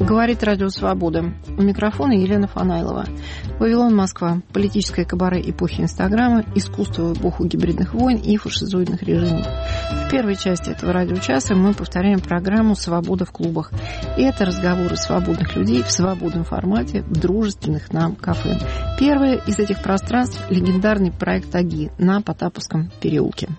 Говорит Радио Свобода. У микрофона Елена Фанайлова. Вавилон, Москва. Политическое кабаре эпохи Инстаграма, искусство в эпоху гибридных войн и фашизоидных режимов. В первой части этого радиочаса мы повторяем программу «Свобода в клубах». И это разговоры свободных людей в свободном формате в дружественных нам кафе. Первое из этих пространств – легендарный проект «Аги» на Потаповском переулке.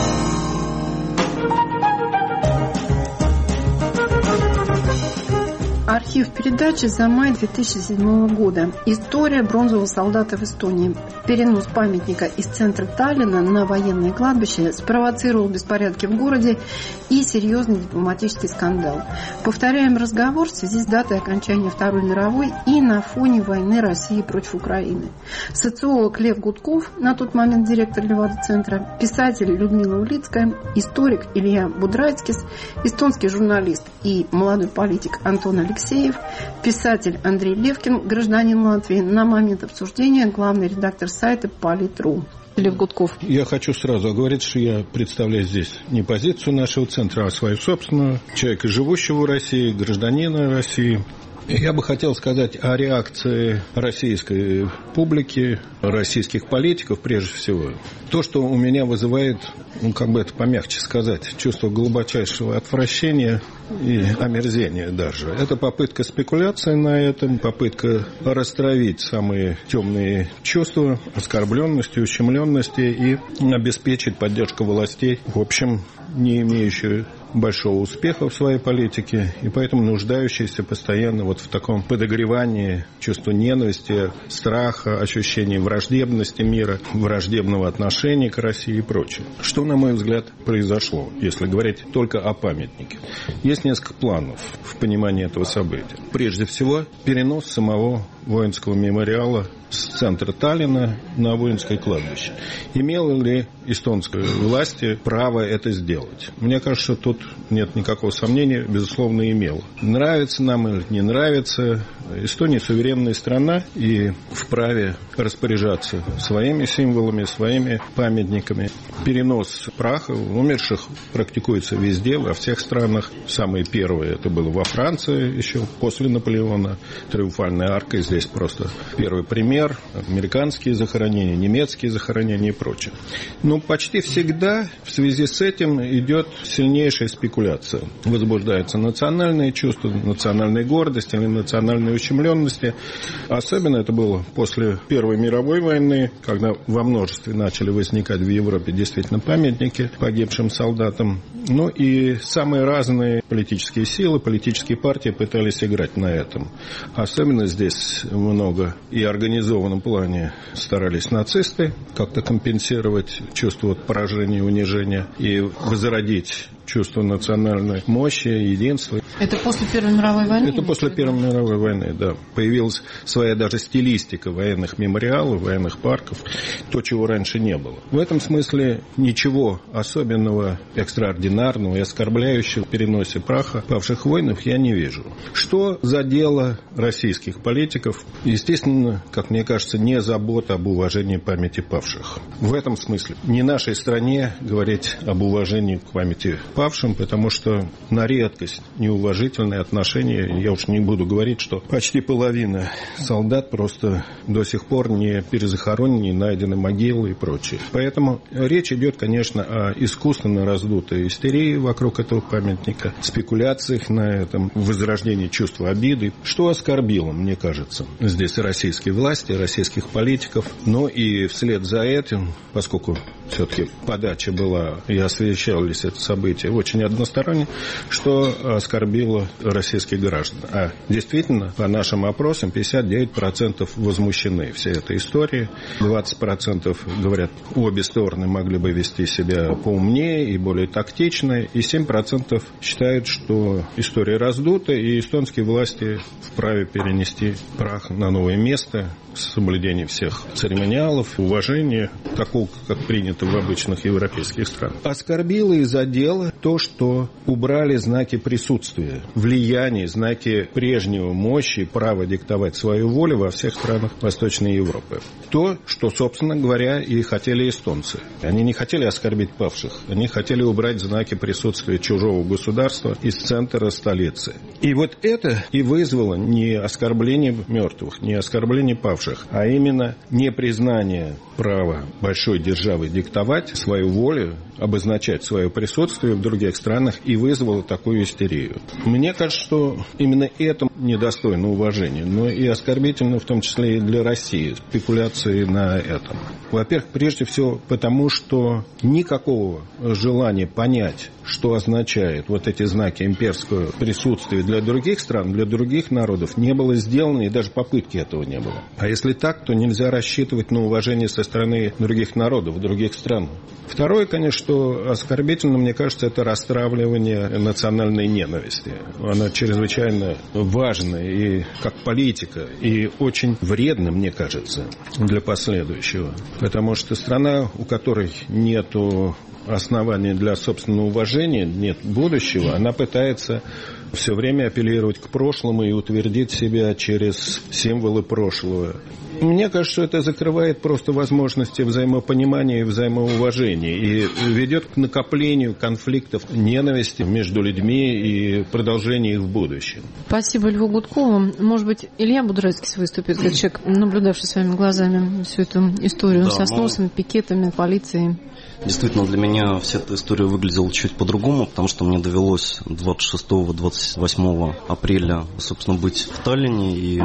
Архив передачи за май 2007 года. История бронзового солдата в Эстонии. Перенос памятника из центра Таллина на военное кладбище спровоцировал беспорядки в городе и серьезный дипломатический скандал. Повторяем разговор в связи с датой окончания Второй мировой и на фоне войны России против Украины. Социолог Лев Гудков, на тот момент директор Левада-центра, писатель Людмила Улицкая, историк Илья Будрайцкис, эстонский журналист и молодой политик Антон Алексеев, писатель Андрей Левкин, гражданин Латвии, на момент обсуждения главный редактор сайта Полит.ру. Лев Гудков. Я хочу сразу оговорить, что я представляю здесь не позицию нашего центра, а свою собственную, человека, живущего в России, гражданина России. Я бы хотел сказать о реакции российской публики, российских политиков прежде всего. То, что у меня вызывает, как бы это помягче сказать, чувство глубочайшего отвращения и омерзения даже. Это попытка спекуляции на этом, попытка растравить самые темные чувства, оскорбленности, ущемленности и обеспечить поддержку властей, в общем, не имеющую большого успеха в своей политике, и поэтому нуждающиеся постоянно вот в таком подогревании чувства ненависти, страха, ощущения враждебности мира, враждебного отношения к России и прочее. Что, на мой взгляд, произошло, если говорить только о памятнике? Есть несколько планов в понимании этого события. Прежде всего, перенос самого воинского мемориала с центра Таллина на воинское кладбище. Имела ли эстонская власть право это сделать? Мне кажется, тут нет никакого сомнения, безусловно, имела. Нравится нам или не нравится, Эстония суверенная страна и вправе распоряжаться своими символами, своими памятниками. Перенос праха умерших практикуется везде, во всех странах. Самое первое это было во Франции, еще после Наполеона. Триумфальная арка здесь просто первый пример. Американские захоронения, немецкие захоронения и прочее. Но почти всегда в связи с этим идет сильнейшая спекуляция. Возбуждается национальное чувство, национальная гордость или национальная ущемленности. Особенно это было после Первой мировой войны, когда во множестве начали возникать в Европе действительно памятники погибшим солдатам. Ну и самые разные политические силы, политические партии пытались играть на этом. Особенно здесь много и в организованном плане старались нацисты как-то компенсировать чувство поражения и унижения и возродить чувство национальной мощи, единства. Это после Первой мировой войны? Это после Первой мировой войны, да. Появилась своя даже стилистика военных мемориалов, военных парков, то, чего раньше не было. В этом смысле ничего особенного, экстраординарного и оскорбляющего в переносе праха павших воинов я не вижу. Что за дело российских политиков? Естественно, как мне кажется, не забота об уважении памяти павших. В этом смысле не нашей стране говорить об уважении к памяти павшим, потому что на редкость неуважительное отношение. Я уж не буду говорить, что почти половина солдат просто до сих пор не перезахоронены, не найдены могилы и прочее. Поэтому речь идет, конечно, о искусственно раздутой истерии вокруг этого памятника, спекуляциях на этом, возрождении чувства обиды, что оскорбило, мне кажется, здесь российские власти, российских политиков. Но и вслед за этим, поскольку все-таки подача была и освещались это событие очень односторонне, что оскорбило российских граждан. А действительно, по нашим опросам, 59% возмущены всей этой историей. 20% говорят, обе стороны могли бы вести себя поумнее и более тактично. И 7% считают, что история раздута, и эстонские власти вправе перенести прах на новое место с соблюдением всех церемониалов, уважения, такого, как принято принято в обычных европейских странах. Оскорбило и задело то, что убрали знаки присутствия, влияния, знаки прежнего мощи, права диктовать свою волю во всех странах Восточной Европы. То, что, собственно говоря, и хотели эстонцы. Они не хотели оскорбить павших, они хотели убрать знаки присутствия чужого государства из центра столицы. И вот это и вызвало не оскорбление мертвых, не оскорбление павших, а именно непризнание права большой державы диктовать свою волю, обозначать свое присутствие в других странах, и вызвало такую истерию. Мне кажется, что именно это недостойно уважения, но и оскорбительно в том числе и для России, спекуляции на этом. Во-первых, прежде всего потому, что никакого желания понять, что означает вот эти знаки имперского присутствия для других стран, для других народов, не было сделано, и даже попытки этого не было. А если так, то нельзя рассчитывать на уважение со стороны других народов, других стран. Второе, конечно, что оскорбительно, мне кажется, это расстравливание национальной ненависти. Она чрезвычайно важна и как политика, и очень вредна, мне кажется, для последующего. Потому что страна, у которой нету оснований для собственного уважения, нет будущего, она пытается все время апеллировать к прошлому и утвердить себя через символы прошлого. Мне кажется, что это закрывает просто возможности взаимопонимания и взаимоуважения и ведет к накоплению конфликтов, ненависти между людьми и продолжению их в будущем. Спасибо Льву Гудкову. Может быть, Илья Будрайский выступит, как человек, наблюдавший своими глазами всю эту историю со сносами, пикетами, полицией. Действительно, для меня вся эта история выглядела чуть по-другому, потому что мне довелось 26-28 апреля, собственно, быть в Таллине, и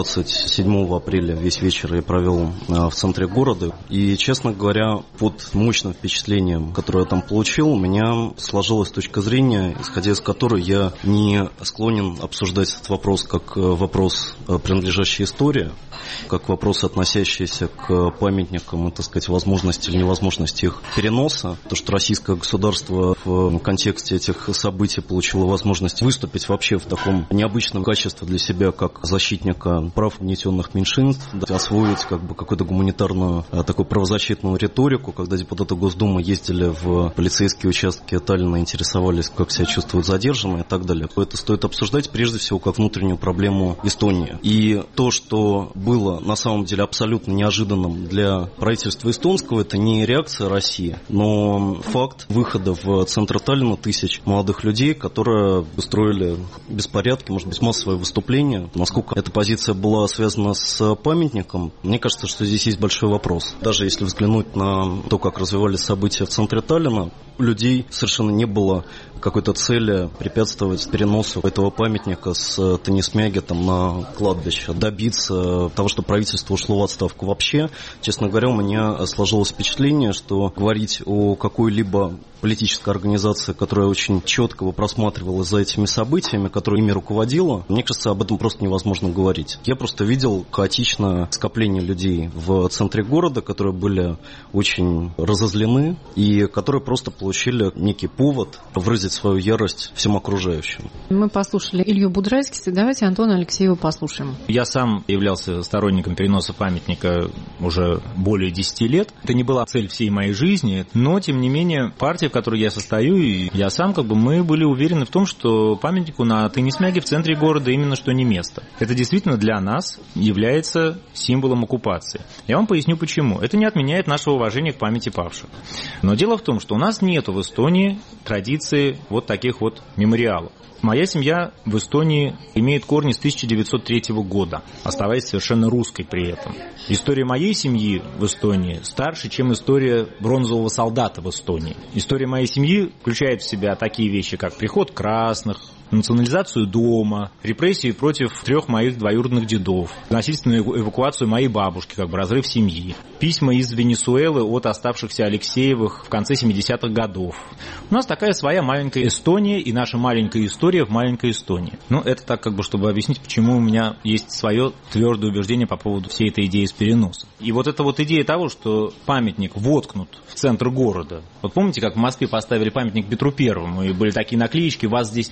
27 апреля весь вечер я провел в центре города. И, честно говоря, под мощным впечатлением, которое я там получил, у меня сложилась точка зрения, исходя из которой я не склонен обсуждать этот вопрос как вопрос, принадлежащий истории, как вопрос, относящийся к памятникам и, так сказать, возможности или невозможности их переноса. То, что российское государство в контексте этих событий получило возможность выступить вообще в таком необычном качестве для себя, как защитника прав угнетенных меньшинств, освоить как бы какую-то гуманитарную, такую правозащитную риторику, когда депутаты Госдумы ездили в полицейские участки Таллина, интересовались, как себя чувствуют задержанные и так далее. Это стоит обсуждать прежде всего как внутреннюю проблему Эстонии. И то, что было на самом деле абсолютно неожиданным для правительства эстонского, это не реакция России, но факт выхода в центр Таллина тысяч молодых людей, которые устроили беспорядки, может быть, массовое выступление. Насколько эта позиция была связана с памятником, мне кажется, что здесь есть большой вопрос. Даже если взглянуть на то, как развивались события в центре Таллина, у людей совершенно не было какой-то цели препятствовать переносу этого памятника с Тенисмягетом на кладбище, добиться того, чтобы правительство ушло в отставку. Вообще, честно говоря, у меня сложилось впечатление, что говорить о какой-либо политической организации, которая очень четко просматривалась за этими событиями, которая ими руководила, мне кажется, об этом просто невозможно говорить. Я просто видел хаотичное скопление людей в центре города, которые были очень разозлены и которые просто получили некий повод выразить свою ярость всем окружающим. Мы послушали Илью Будрайского, давайте Антона Алексеева послушаем. Я сам являлся сторонником переноса памятника уже более 10 лет. Это не была цель всей моей жизни, но, тем не менее, партия, в которой я состою, и я сам, мы были уверены в том, что памятнику на Тенисмяге в центре города именно что не место. Это действительно для нас является символом оккупации. Я вам поясню почему. Это не отменяет нашего уважения к памяти павших. Но дело в том, что у нас нету в Эстонии традиции вот таких вот мемориалов. Моя семья в Эстонии имеет корни с 1903 года, оставаясь совершенно русской при этом. История моей семьи в Эстонии старше, чем история бронзового солдата в Эстонии. История моей семьи включает в себя такие вещи, как приход красных, национализацию дома, репрессии против 3 моих двоюродных дедов, насильственную эвакуацию моей бабушки, разрыв семьи, письма из Венесуэлы от оставшихся Алексеевых в конце 70-х годов. У нас такая своя маленькая Эстония и наша маленькая история в маленькой Эстонии. Это так, чтобы объяснить, почему у меня есть свое твердое убеждение по поводу всей этой идеи с переносом. И вот эта вот идея того, что памятник воткнут в центр города. Вот помните, как в Москве поставили памятник Петру Первому, и были такие наклеечки «Вас здесь не стояло».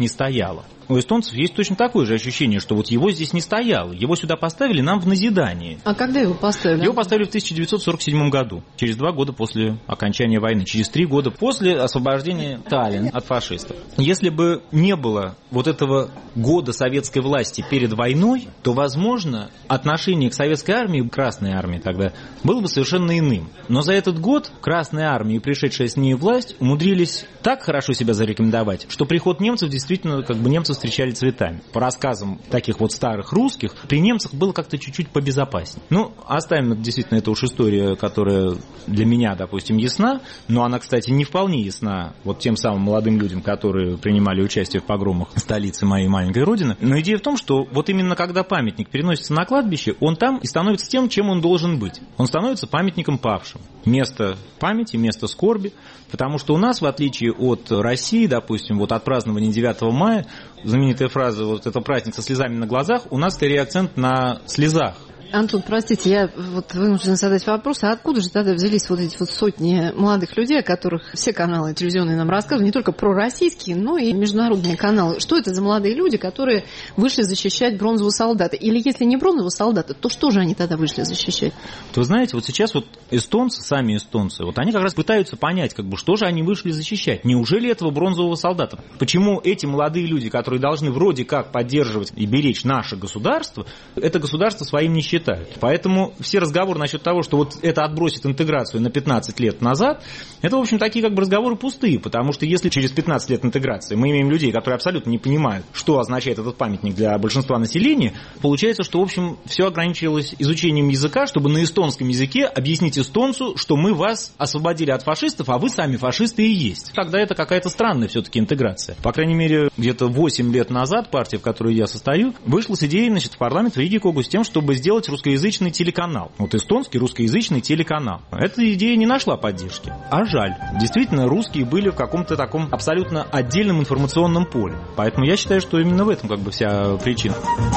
стояло. У эстонцев есть точно такое же ощущение, что вот его здесь не стояло. Его сюда поставили нам в назидание. А когда его поставили? Его поставили в 1947 году, через 2 года после окончания войны, через 3 года после освобождения Таллина от фашистов. Если бы не было вот этого года советской власти перед войной, то, возможно, отношение к советской армии, Красной армии тогда, было бы совершенно иным. Но за этот год Красная армия и пришедшая с ней власть умудрились так хорошо себя зарекомендовать, что приход немцев действительно, как бы немцев встречали цветами. По рассказам таких вот старых русских, при немцах было как-то чуть-чуть побезопаснее. Ну, оставим действительно, это уж история, которая для меня, допустим, ясна, но она, кстати, не вполне ясна вот тем самым молодым людям, которые принимали участие в погромах столицы моей маленькой родины. Но идея в том, что вот именно когда памятник переносится на кладбище, он там и становится тем, чем он должен быть. Он становится памятником павшим. Место памяти, место скорби, потому что у нас, в отличие от России, допустим, вот от празднования 9 мая, знаменитая фраза «вот это праздник со слезами на глазах», у нас скорее акцент на слезах. Антон, простите, я вот вынуждена задать вопрос, а откуда же тогда взялись вот эти вот сотни молодых людей, о которых все каналы телевизионные нам рассказывают, не только пророссийские, но и международные каналы? Что это за молодые люди, которые вышли защищать бронзового солдата? Или если не бронзового солдата, то что же они тогда вышли защищать? Вы знаете, вот сейчас вот эстонцы, сами эстонцы, вот они как раз пытаются понять, как бы, что же они вышли защищать. Неужели этого бронзового солдата? Почему эти молодые люди, которые должны вроде как поддерживать и беречь наше государство, это государство своим не считают? Поэтому все разговоры насчет того, что вот это отбросит интеграцию на 15 лет назад, это, в общем, такие как бы разговоры пустые, потому что если через 15 лет интеграции мы имеем людей, которые абсолютно не понимают, что означает этот памятник для большинства населения, получается, что, в общем, все ограничивалось изучением языка, чтобы на эстонском языке объяснить эстонцу, что мы вас освободили от фашистов, а вы сами фашисты и есть. Тогда это какая-то странная все-таки интеграция. По крайней мере, где-то 8 лет назад партия, в которой я состою, вышла с идеей, значит, в парламент в Риге с тем, чтобы сделать русскоязычный телеканал. Вот эстонский русскоязычный телеканал. Эта идея не нашла поддержки. А жаль. Действительно, русские были в каком-то таком абсолютно отдельном информационном поле. Поэтому я считаю, что именно в этом как бы вся причина.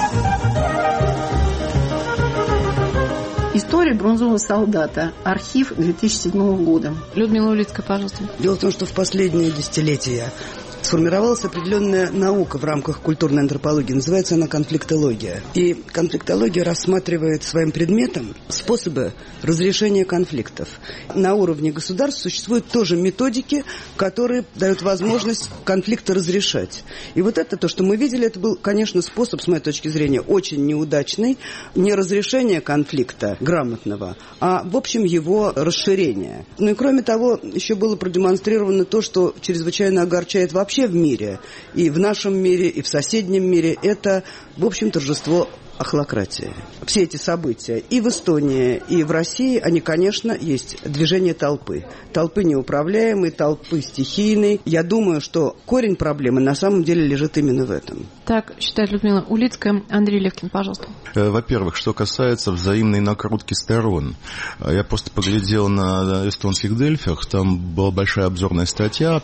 История бронзового солдата. Архив 2007 года. Людмила Улицкая, пожалуйста. Дело в том, что в последние десятилетия сформировалась определенная наука в рамках культурной антропологии. Называется она конфликтология. И конфликтология рассматривает своим предметом способы разрешения конфликтов. На уровне государств существуют тоже методики, которые дают возможность конфликты разрешать. И вот это то, что мы видели, это был, конечно, способ, с моей точки зрения, очень неудачный. Не разрешение конфликта грамотного, а, в общем, его расширение. Ну и кроме того, еще было продемонстрировано то, что чрезвычайно огорчает вообще в мире, и в нашем мире, и в соседнем мире, это, в общем, торжество охлократии. Все эти события и в Эстонии, и в России, они, конечно, есть движение толпы. Толпы неуправляемой, толпы стихийной. Я думаю, что корень проблемы на самом деле лежит именно в этом. Так считает Людмила Улицкая. Андрей Левкин, пожалуйста. Во-первых, что касается взаимной накрутки сторон. Я просто поглядел на эстонских Дельфях. Там была большая обзорная статья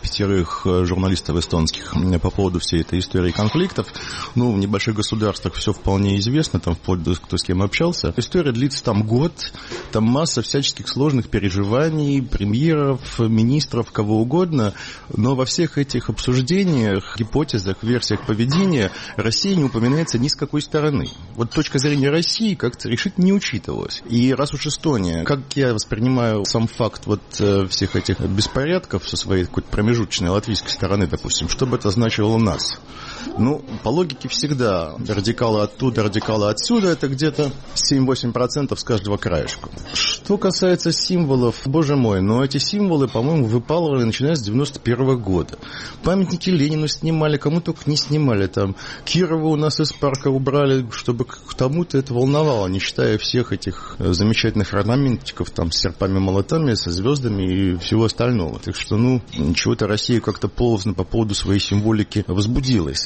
5 журналистов эстонских по поводу всей этой истории конфликтов. Ну, в небольших государствах все вполне известно. Там вплоть до кто с кем общался. История длится там год, там масса всяческих сложных переживаний, премьеров, министров, кого угодно, но во всех этих обсуждениях, гипотезах, версиях поведения Россия не упоминается ни с какой стороны. Вот точка зрения России как-то решительно не учитывалась. И раз уж Эстония, как я воспринимаю сам факт вот всех этих беспорядков со своей какой-то промежуточной латвийской стороны, допустим, что бы это значило у нас? Ну, по логике всегда радикалы оттуда, радикалы отсюда, это где-то 7-8% с каждого краешка. Что касается символов, боже мой, но эти символы, по-моему, выпалывали начиная с 91 года. Памятники Ленину снимали, кому только не снимали. Там Кирова у нас из парка убрали, чтобы к тому-то это волновало, не считая всех этих замечательных орнаментиков там с серпами-молотами, со звездами и всего остального. Так что, ну, чего-то Россия как-то полозно по поводу своей символики возбудилась.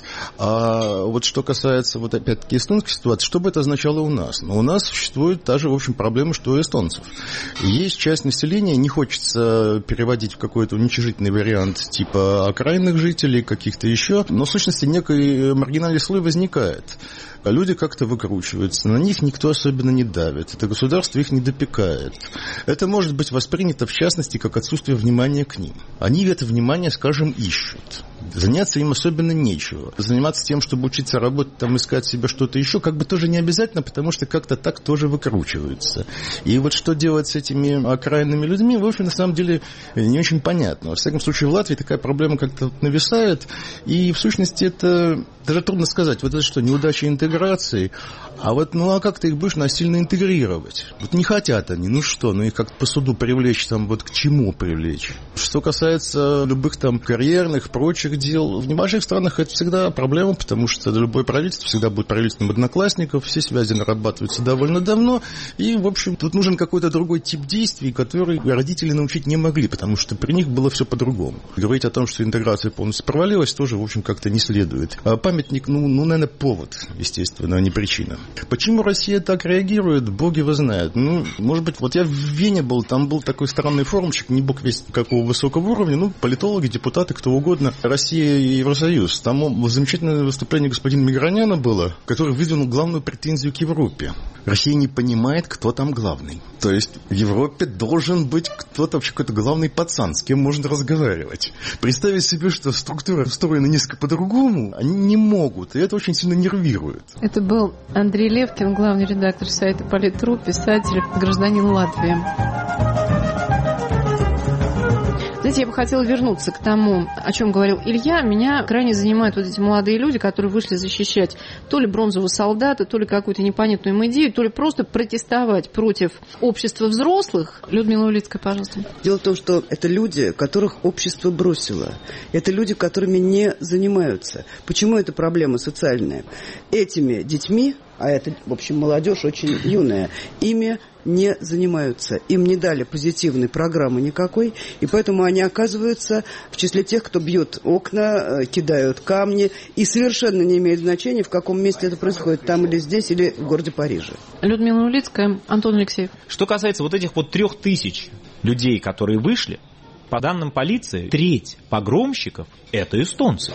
А вот что касается, вот опять-таки, эстонской ситуации, что бы это означало у нас? Ну, у нас существует та же, в общем, проблема, что у эстонцев. Есть часть населения, не хочется переводить в какой-то уничижительный вариант типа окраинных жителей, каких-то еще, но в сущности некий маргинальный слой возникает. Люди как-то выкручиваются, на них никто особенно не давит, это государство их не допекает. Это может быть воспринято, в частности, как отсутствие внимания к ним. Они это внимание, скажем, ищут. Заняться им особенно нечего. Заниматься тем, чтобы учиться работать, там, искать себе что-то еще, как бы тоже не обязательно, потому что как-то так тоже выкручивается. И вот что делать с этими окраинными людьми, в общем, на самом деле не очень понятно. Во всяком случае, в Латвии такая проблема как-то нависает, и в сущности это даже трудно сказать, вот это что, неудача интеграции, а вот, ну а как ты их будешь насильно интегрировать? Вот не хотят они, ну что, ну их как-то по суду привлечь, там вот к чему привлечь? Что касается любых там карьерных, прочих дел, в небольших странах это всегда проблема, потому что любое правительство всегда будет правительством одноклассников, все связи нарабатываются довольно давно, и, в общем, тут нужен какой-то другой тип действий, который родители научить не могли, потому что при них было все по-другому. Говорить о том, что интеграция полностью провалилась, тоже, в общем, как-то не следует. А памятник, ну, наверное, повод, естественно, а не причина. Почему Россия так реагирует, боги его знают. Ну, может быть, вот я в Вене был, там был такой странный форумчик, не бог весть какого высокого уровня, ну, политологи, депутаты, кто угодно, Россия и Евросоюз. Там замечательное выступление господина Миграняна было, который выдвинул главную претензию к Европе. Россия не понимает, кто там главный. То есть в Европе должен быть кто-то, вообще какой-то главный пацан, с кем можно разговаривать. Представить себе, что структура устроена несколько по-другому, они не могут, и это очень сильно нервирует. Это был Андрей Левкин, главный редактор сайта Политру, писатель, гражданин Латвии. Знаете, я бы хотела вернуться к тому, о чем говорил Илья. Меня крайне занимают вот эти молодые люди, которые вышли защищать то ли бронзового солдата, то ли какую-то непонятную им идею, то ли просто протестовать против общества взрослых. Людмила Улицкая, пожалуйста. Дело в том, что это люди, которых общество бросило. Это люди, которыми не занимаются. Почему это проблема социальная? Этими детьми, а это, в общем, молодежь очень юная, ими не занимаются. Им не дали позитивной программы никакой, и поэтому они оказываются в числе тех, кто бьет окна, кидают камни, и совершенно не имеет значения, в каком месте это происходит, там или здесь, или в городе Париже. Людмила Улицкая, Антон Алексеев. Что касается вот этих вот 3000 людей, которые вышли, по данным полиции, треть погромщиков – это эстонцы.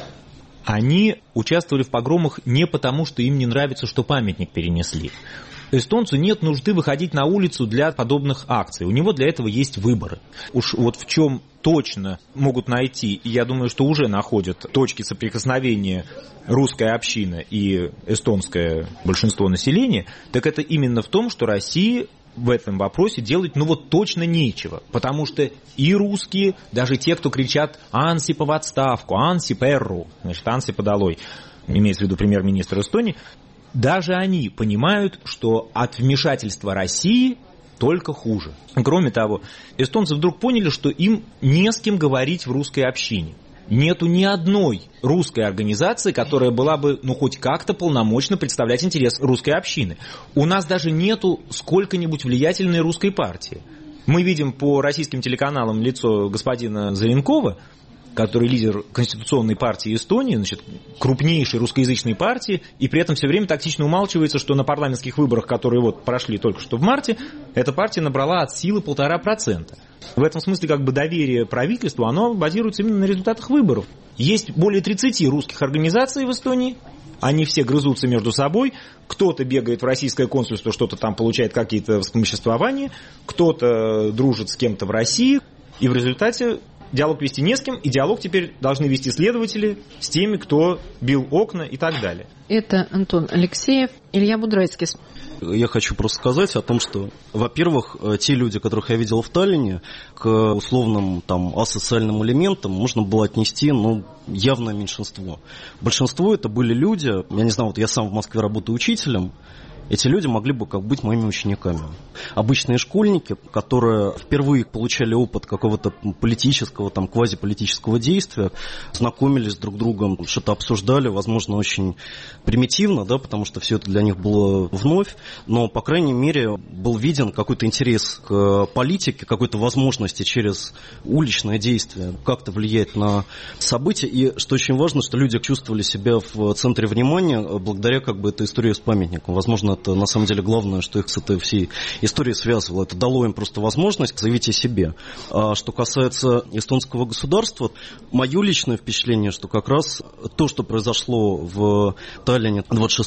Они участвовали в погромах не потому, что им не нравится, что памятник перенесли. Эстонцу нет нужды выходить на улицу для подобных акций. У него для этого есть выборы. Уж вот в чем точно могут найти, и я думаю, что уже находят точки соприкосновения русская община и эстонское большинство населения, так это именно в том, что Россия в этом вопросе делать, ну вот точно нечего. Потому что и русские, даже те, кто кричат «Ансипа в отставку», «Ансип эрру», значит, «Ансипа долой», имеется в виду премьер-министр Эстонии, даже они понимают, что от вмешательства России только хуже. Кроме того, эстонцы вдруг поняли, что им не с кем говорить в русской общине. Нету ни одной русской организации, которая была бы, ну, хоть как-то полномочно представлять интерес русской общины. У нас даже нету сколько-нибудь влиятельной русской партии. Мы видим по российским телеканалам лицо господина Зеленкова, который лидер Конституционной партии Эстонии, значит, крупнейшей русскоязычной партии, и при этом все время тактично умалчивается, что на парламентских выборах, которые вот прошли только что в марте, эта партия набрала от силы 1,5%. В этом смысле как бы доверие правительству, оно базируется именно на результатах выборов. Есть более 30 русских организаций в Эстонии, они все грызутся между собой, кто-то бегает в российское консульство, что-то там получает какие-то вспомоществования, кто-то дружит с кем-то в России, и в результате диалог вести не с кем, и диалог теперь должны вести следователи с теми, кто бил окна и так далее. Это Антон Алексеев, Илья Будрайскис. Я хочу просто сказать о том, что, во-первых, те люди, которых я видел в Таллине, к условным там асоциальным элементам можно было отнести, ну, явное меньшинство. Большинство это были люди, я не знаю, вот я сам в Москве работаю учителем, эти люди могли бы как быть моими учениками. Обычные школьники, которые впервые получали опыт какого-то политического, там, квазиполитического действия, знакомились друг с другом, что-то обсуждали, возможно, очень примитивно, да, потому что все это для них было вновь, но, по крайней мере, был виден какой-то интерес к политике, какой-то возможности через уличное действие как-то влиять на события. И, что очень важно, что люди чувствовали себя в центре внимания благодаря как бы этой истории с памятником. Возможно, Это на самом деле главное, что их с этой всей историей связывало. Это дало им просто возможность заявить о себе. А что касается эстонского государства, мое личное впечатление, что как раз то, что произошло в Таллине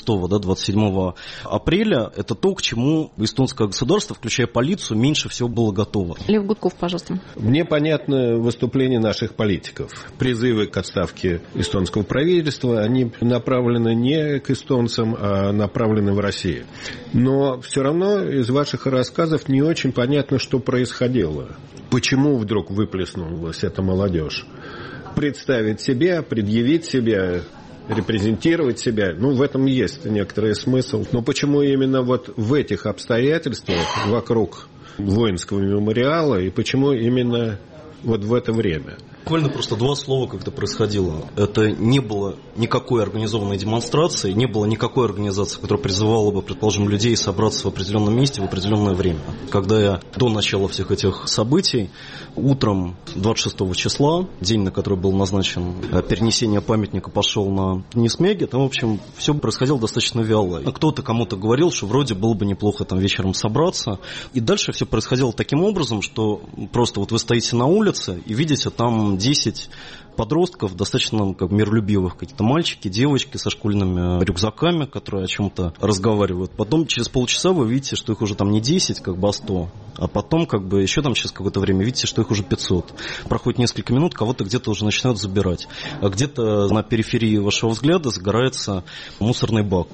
26-27 апреля, это то, к чему эстонское государство, включая полицию, меньше всего было готово. Лев Гудков, пожалуйста. Мне понятно выступление наших политиков. Призывы к отставке эстонского правительства, они направлены не к эстонцам, а направлены в Россию. Но все равно из ваших рассказов не очень понятно, что происходило. Почему вдруг выплеснулась эта молодежь? Представить себя, предъявить себя, репрезентировать себя, в этом есть некоторый смысл. Но почему именно вот в этих обстоятельствах вокруг воинского мемориала и почему именно вот в это время? Буквально просто два слова, как это происходило. Это не было никакой организованной демонстрации, не было никакой организации, которая призывала бы, предположим, людей собраться в определенном месте в определенное время. Когда я до начала всех этих событий, утром 26 числа, день, на который был назначен перенесение памятника, пошел на Нисмеге, там, в общем, все происходило достаточно вяло. Кто-то кому-то говорил, что вроде было бы неплохо там вечером собраться. И дальше все происходило таким образом, что просто вот вы стоите на улице и видите там 10 подростков, достаточно миролюбивых, какие-то мальчики, девочки со школьными рюкзаками, которые о чем-то разговаривают. Потом через полчаса вы видите, что их уже там не 10, а 100. А потом еще там через какое-то время видите, что их уже 500. Проходит несколько минут, кого-то где-то уже начинают забирать. А где-то на периферии вашего взгляда загорается мусорный бак.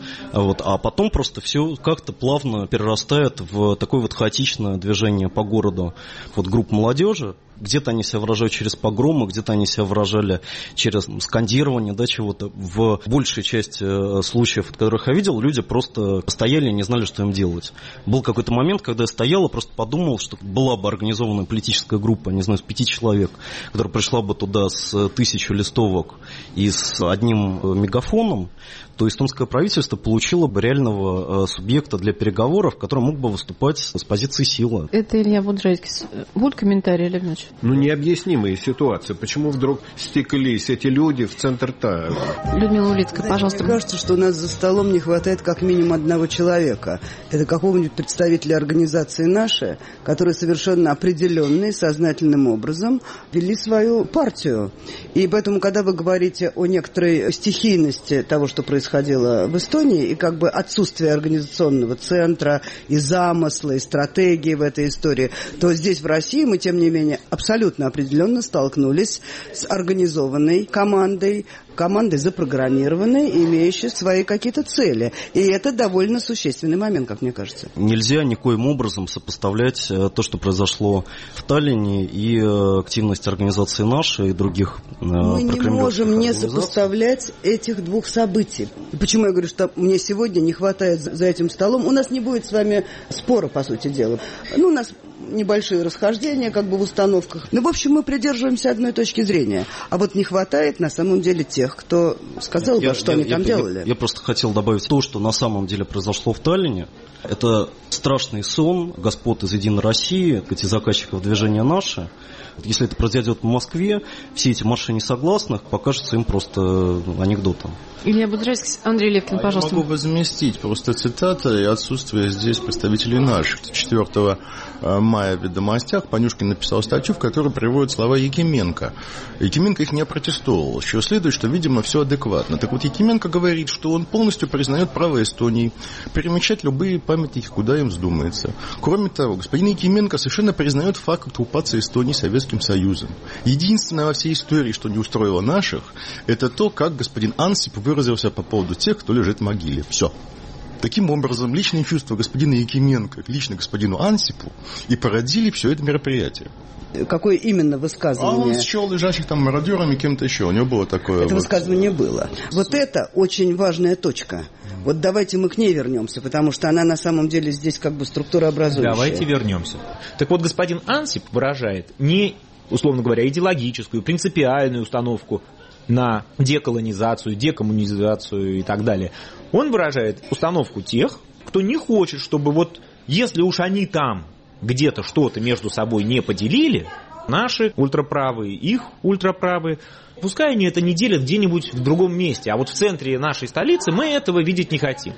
А потом просто все как-то плавно перерастает в такое вот хаотичное движение по городу. Групп молодежи. Где-то они себя выражают через погромы, где-то они себя выражали через скандирование, чего-то. В большей части случаев, от которых я видел, люди просто стояли и не знали, что им делать. Был какой-то момент, когда я стоял и просто подумал, что была бы организованная политическая группа, не знаю, с 5 человек, которая пришла бы туда с 1000 листовок и с одним мегафоном, то эстонское правительство получило бы реального субъекта для переговоров, который мог бы выступать с позиции силы. Это Илья Буджайкис. Будет комментарий, Олег Ильич? Необъяснимая ситуация. Почему вдруг стекались эти люди в центр Таллина? Людмила Улицкая, пожалуйста. Мне кажется, что у нас за столом не хватает как минимум одного человека. Это какого-нибудь представителя организации «Наши», которые совершенно определенные, сознательным образом вели свою партию. И поэтому, когда вы говорите о некоторой стихийности того, что происходило в Эстонии, и отсутствие организационного центра, и замысла, и стратегии в этой истории, то здесь, в России, мы, тем не менее, абсолютно определенно столкнулись с организованной командой запрограммированной, имеющей свои какие-то цели. И это довольно существенный момент, как мне кажется. Нельзя никоим образом сопоставлять то, что произошло в Таллине, и активность организации «Наши» и других мы не можем не сопоставлять этих двух событий. И почему я говорю, что мне сегодня не хватает за этим столом? У нас не будет с вами спора, по сути дела. У нас небольшие расхождения в установках. В общем, мы придерживаемся одной точки зрения. А не хватает на самом деле тех, кто сказал бы, что они там делали. Я просто хотел добавить то, что на самом деле произошло в Таллине. Это страшный сон господ из «Единой России», эти заказчиков движения «Наши». Если это произойдет в Москве, все эти марши несогласных покажутся им просто анекдотом. Илья Буджайский, Андрей Левкин, пожалуйста. Я могу возместить просто цитата и отсутствие здесь представителей «Наших». 4 мая в «Ведомостях» Панюшкин написал статью, в которой приводят слова Якименко. Якименко их не опротестовывал, с чего следует, что, видимо, все адекватно. Так вот, Якименко говорит, что он полностью признает право Эстонии перемещать любые памятники, куда им вздумается. Кроме того, господин Якименко совершенно признает факт оккупации Эстонии Советским Союзом. Единственное во всей истории, что не устроило «Наших», это то, как господин Ансип выразился по поводу тех, кто лежит в могиле. Все. Таким образом, личные чувства господина Якименко к лично господину Ансипу и породили все это мероприятие. Какое именно высказывание? Он счел лежащих там мародерами кем-то еще. У него было такое... Это высказывание было. Это очень важная точка. Давайте мы к ней вернемся, потому что она на самом деле здесь структурообразующая. Давайте вернемся. Так вот, господин Ансип выражает не, условно говоря, идеологическую, принципиальную установку на деколонизацию, декоммунизацию и так далее. Он выражает установку тех, кто не хочет, чтобы если уж они там где-то что-то между собой не поделили, наши ультраправые, их ультраправые, пускай они это не делят где-нибудь в другом месте, а в центре нашей столицы мы этого видеть не хотим.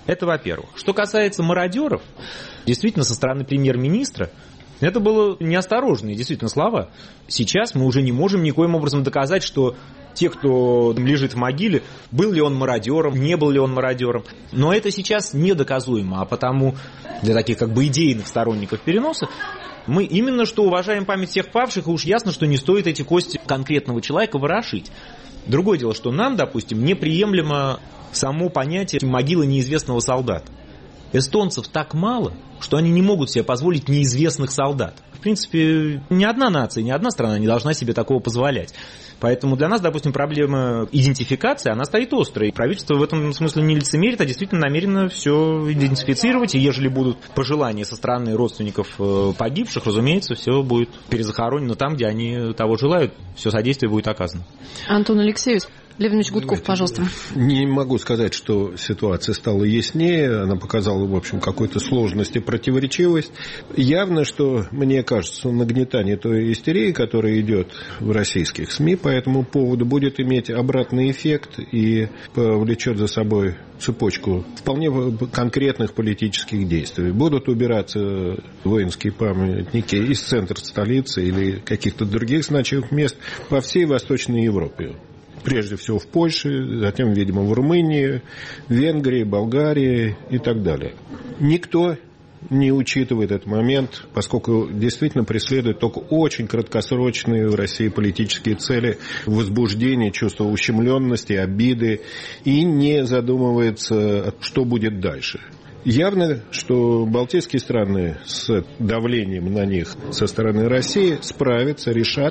Это во-первых. Что касается мародеров, действительно, со стороны премьер-министра, это было неосторожные действительно слова. Сейчас мы уже не можем никоим образом доказать, что те, кто лежит в могиле, был ли он мародером, не был ли он мародером. Но это сейчас недоказуемо, а потому для таких как бы идейных сторонников переноса мы именно что уважаем память всех павших, и уж ясно, что не стоит эти кости конкретного человека ворошить. Другое дело, что нам, допустим, неприемлемо само понятие могилы неизвестного солдата. Эстонцев так мало, что они не могут себе позволить неизвестных солдат. В принципе, ни одна нация, ни одна страна не должна себе такого позволять. Поэтому для нас, допустим, проблема идентификации, она стоит острой. Правительство в этом смысле не лицемерит, а действительно намерено все идентифицировать. И ежели будут пожелания со стороны родственников погибших, разумеется, все будет перезахоронено там, где они того желают. Все содействие будет оказано. Антон Алексеевич. Лев Ильич Гудков, пожалуйста. Не могу сказать, что ситуация стала яснее. Она показала, в общем, какую-то сложность и противоречивость. Явно, что, мне кажется, нагнетание той истерии, которая идет в российских СМИ по этому поводу, будет иметь обратный эффект и повлечет за собой цепочку вполне конкретных политических действий. Будут убираться воинские памятники из центра столицы или каких-то других значимых мест по всей Восточной Европе. Прежде всего в Польше, затем, видимо, в Румынии, Венгрии, Болгарии и так далее. Никто не учитывает этот момент, поскольку действительно преследует только очень краткосрочные в России политические цели, возбуждение, чувство ущемленности, обиды, и не задумывается, что будет дальше. Явно, что балтийские страны с давлением на них со стороны России справятся, решат,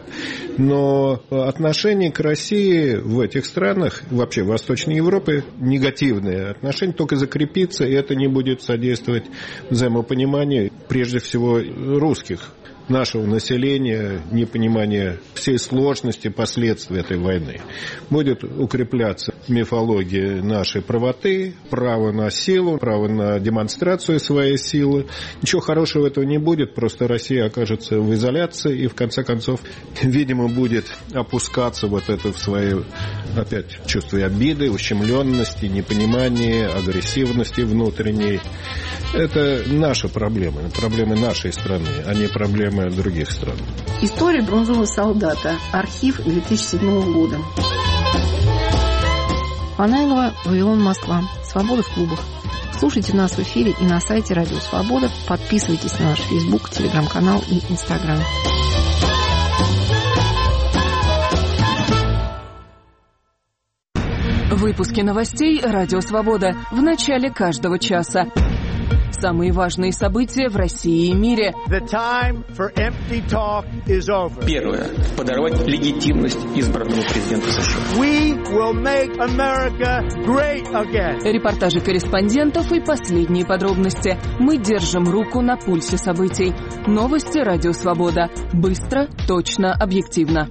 но отношение к России в этих странах, вообще в Восточной Европе, негативное отношение только закрепится, и это не будет содействовать взаимопониманию, прежде всего, русских, нашего населения, непонимание всей сложности последствий этой войны. Будет укрепляться мифология нашей правоты, право на силу, право на демонстрацию своей силы. Ничего хорошего этого не будет, просто Россия окажется в изоляции и, в конце концов, видимо, будет опускаться вот это в свои, опять, чувства обиды, ущемленности, непонимания, агрессивности внутренней. Это наша проблема, проблемы нашей страны, а не проблемы других стран. История бронзового солдата. Архив 2007 года. Панайлова, Вавилон, Москва. Свобода в клубах. Слушайте нас в эфире и на сайте Радио Свобода. Подписывайтесь на наш Facebook, Телеграм-канал и Инстаграм. Выпуски новостей «Радио Свобода» в начале каждого часа. Самые важные события в России и мире. Первое. Подорвать легитимность избранного президента США. Репортажи корреспондентов и последние подробности. Мы держим руку на пульсе событий. Новости «Радио Свобода». Быстро, точно, объективно.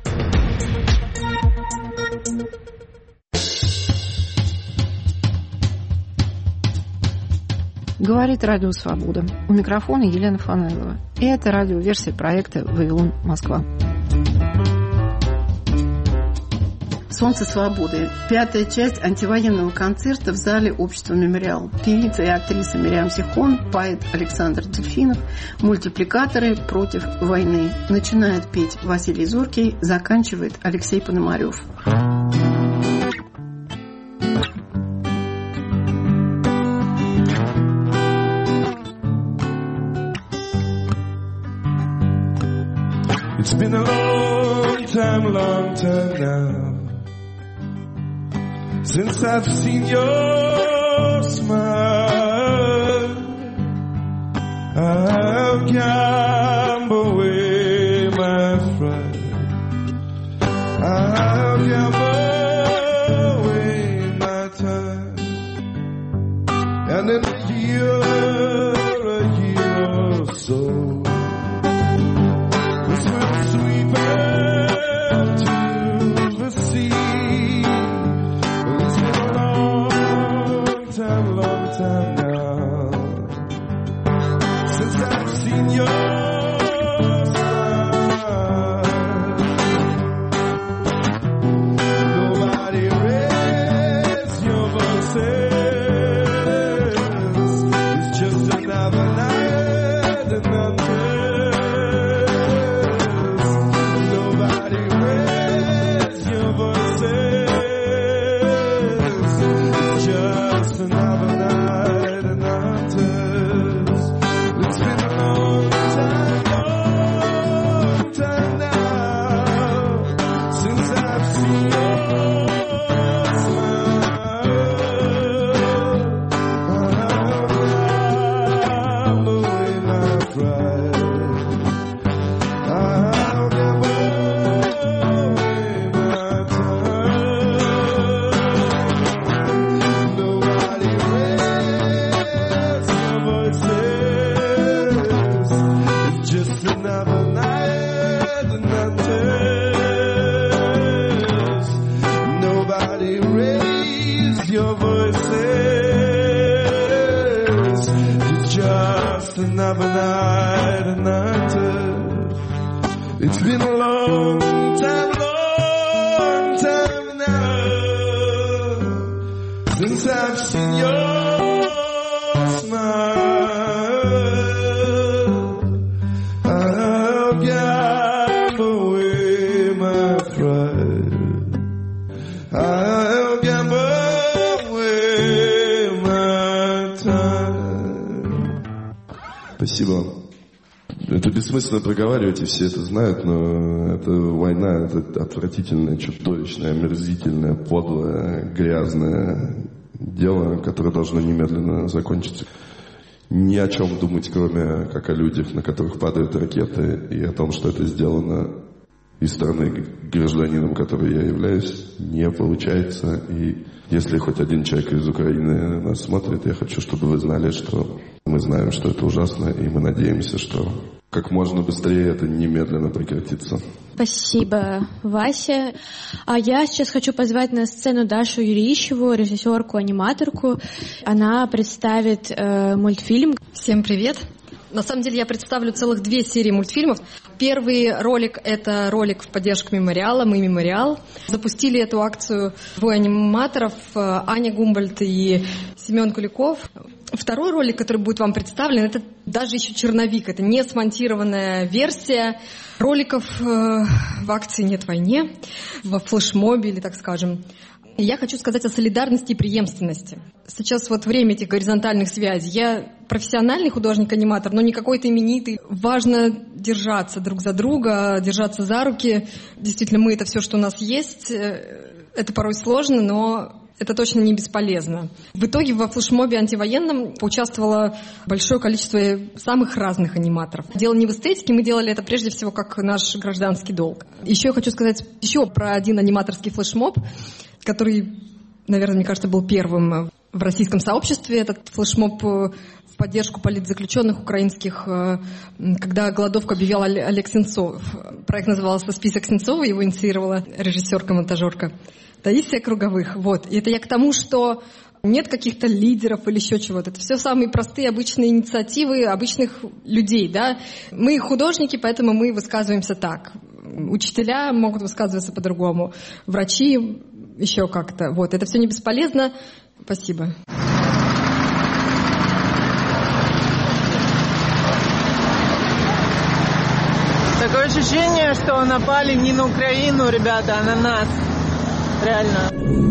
Говорит Радио Свобода. У микрофона Елена Фанайлова. И это радиоверсия проекта «Вавилон, Москва». «Солнце свободы». 5-я часть антивоенного концерта в зале общества «Мемориал». Певица и актриса Мириам Сихон, поэт Александр Дельфинов, мультипликаторы против войны. Начинает петь Василий Зоркий, заканчивает Алексей Пономарев. It's been a long time now, since I've seen your smile. I've gambled away my friend. I've gambled away my time. And in a year or so, long time now, since I've seen your raise your voices. It's just another night and night. It's been a long time now since I've seen your smile. I'll give away my pride. I'll give away my time. Спасибо. Это бессмысленно проговаривать, и все это знают, но это война, это отвратительное, чудовищное, омерзительное, подлое, грязное дело, которое должно немедленно закончиться. Ни о чем думать, кроме как о людях, на которых падают ракеты, и о том, что это сделано из стороны гражданином, которым я являюсь, не получается. И если хоть один человек из Украины нас смотрит, я хочу, чтобы вы знали, что мы знаем, что это ужасно, и мы надеемся, что как можно быстрее это немедленно прекратится. Спасибо, Вася. А я сейчас хочу позвать на сцену Дашу Юрищеву, режиссерку-аниматорку. Она представит мультфильм. Всем привет. На самом деле я представлю целых 2 серии мультфильмов. Первый ролик – это ролик в поддержку мемориала «Мы мемориал». Запустили эту акцию двое аниматоров – Аня Гумбольд и Семен Куликов. Второй ролик, который будет вам представлен, это даже еще черновик. Это не смонтированная версия роликов в акции «Нет войне», во флешмобе, так скажем. Я хочу сказать о солидарности и преемственности. Сейчас вот время этих горизонтальных связей. Я профессиональный художник-аниматор, но не какой-то именитый. Важно держаться друг за друга, держаться за руки. Действительно, мы — это все, что у нас есть. Это порой сложно, но это точно не бесполезно. В итоге во флешмобе антивоенном поучаствовало большое количество самых разных аниматоров. Дело не в эстетике, мы делали это прежде всего как наш гражданский долг. Еще я хочу сказать про один аниматорский флешмоб, который, наверное, мне кажется, был первым в российском сообществе. Этот флешмоб в поддержку политзаключенных украинских, когда голодовку объявлял Олег Сенцов. Проект назывался «Список Сенцова», его инициировала режиссерка-монтажерка Таисия Круговых. Вот. И это я к тому, что нет каких-то лидеров или еще чего-то. Это все самые простые, обычные инициативы обычных людей. Да? Мы художники, поэтому мы высказываемся так. Учителя могут высказываться по-другому. Врачи еще как-то. Вот. Это все не бесполезно. Спасибо. Такое ощущение, что напали не на Украину, ребята, а на нас. Реально.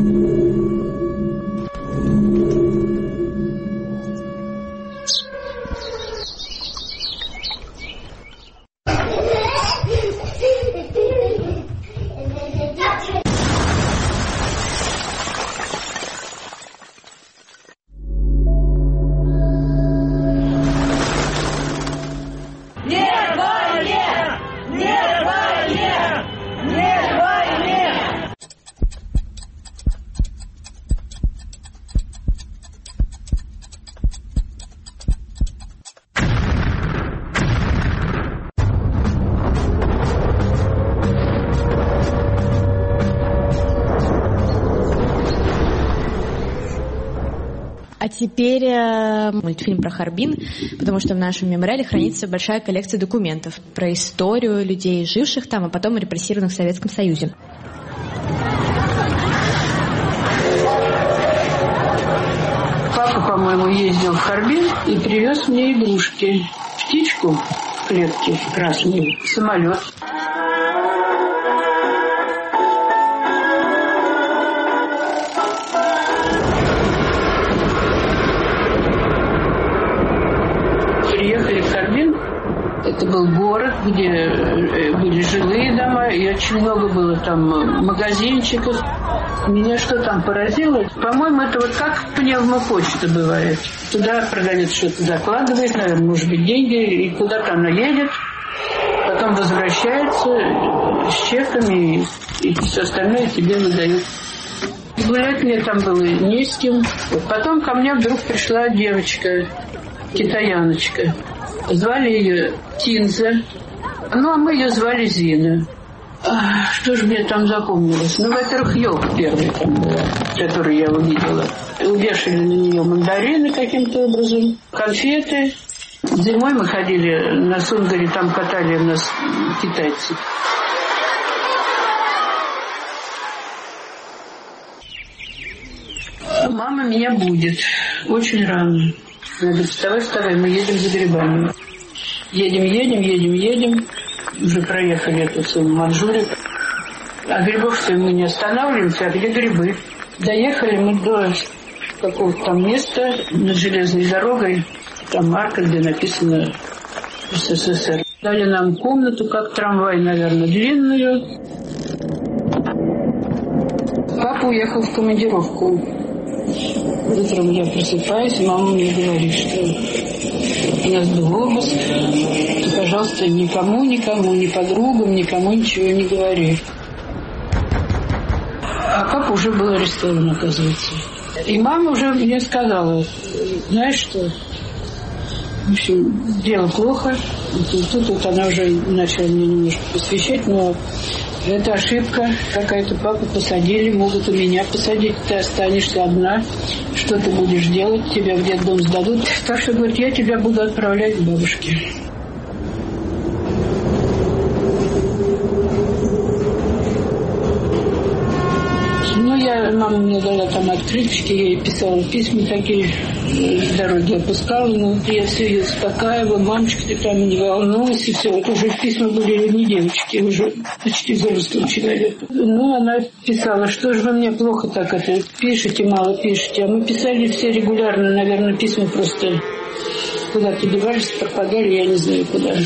А теперь мультфильм про Харбин, потому что в нашем мемориале хранится большая коллекция документов про историю людей, живших там, а потом репрессированных в Советском Союзе. Папа, по-моему, ездил в Харбин и привез мне игрушки. Птичку в клетке красную, самолет. Приехали в Харбин. Это был город, где были жилые дома, и очень много было там магазинчиков. Меня что там поразило? По-моему, это вот как пневмопочта бывает. Туда продавец что-то закладывает, наверное, может быть, деньги, и куда-то она едет, потом возвращается с чеками, и все остальное тебе выдают. Гулять мне там было не с кем. Потом ко мне вдруг пришла девочка, китаяночка. Звали ее Тинза. Ну, а мы ее звали Зина. Что же мне там запомнилось? Ну, во-первых, елка первая там была, которую я увидела. Увешали на нее мандарины каким-то образом, конфеты. Зимой мы ходили на Сунгаре, там катали нас китайцы. Мама меня будет очень рано. Она говорит, вставай, мы едем за грибами. Едем. Уже проехали эту самую Манчжурию. А грибов-то мы не останавливаемся, а где грибы? Доехали мы до какого-то там места над железной дорогой. Там марка, где написано СССР. Дали нам комнату, как трамвай, наверное, длинную. Папа уехал в командировку. Утром я просыпаюсь, мама мне говорит, что у нас был обыск. Ты, пожалуйста, никому, ни подругам, никому ничего не говори. А папа уже был арестован, оказывается. И мама уже мне сказала, знаешь что, в общем, дело плохо. Тут она уже начала мне немножко посвящать, но это ошибка какая-то. Папу посадили, могут и меня посадить. Ты останешься одна. Что ты будешь делать? Тебя в детдом сдадут. Так что, говорит, я тебя буду отправлять к бабушке. Мама мне дала там открыточки, я ей писала письма такие, с дороги опускала, но я все ее успокаивала, мамочка, ты там не волнуйся, все, вот уже письма были не девочки, уже почти взрослого человека. Ну, она писала, что же вы мне плохо так это пишете, мало пишете, а мы писали все регулярно, наверное, письма просто куда-то девались, пропадали, я не знаю куда.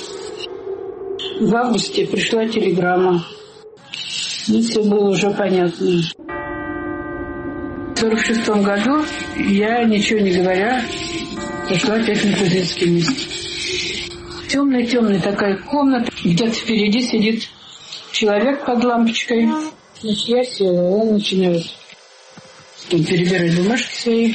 В августе пришла телеграмма, и все было уже понятно. В 1946 году я, ничего не говоря, пошла опять на Кузнецкий мост. Темная такая комната, где-то впереди сидит человек под лампочкой. Значит, я села, он начинает перебирать бумажки свои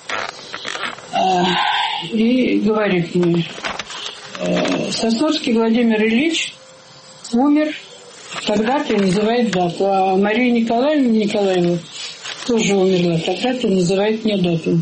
и говорит мне, Сосновский Владимир Ильич умер, тогда-то и называет дату, а Мария Николаевна тоже умерла, тогда-то называет мне дату.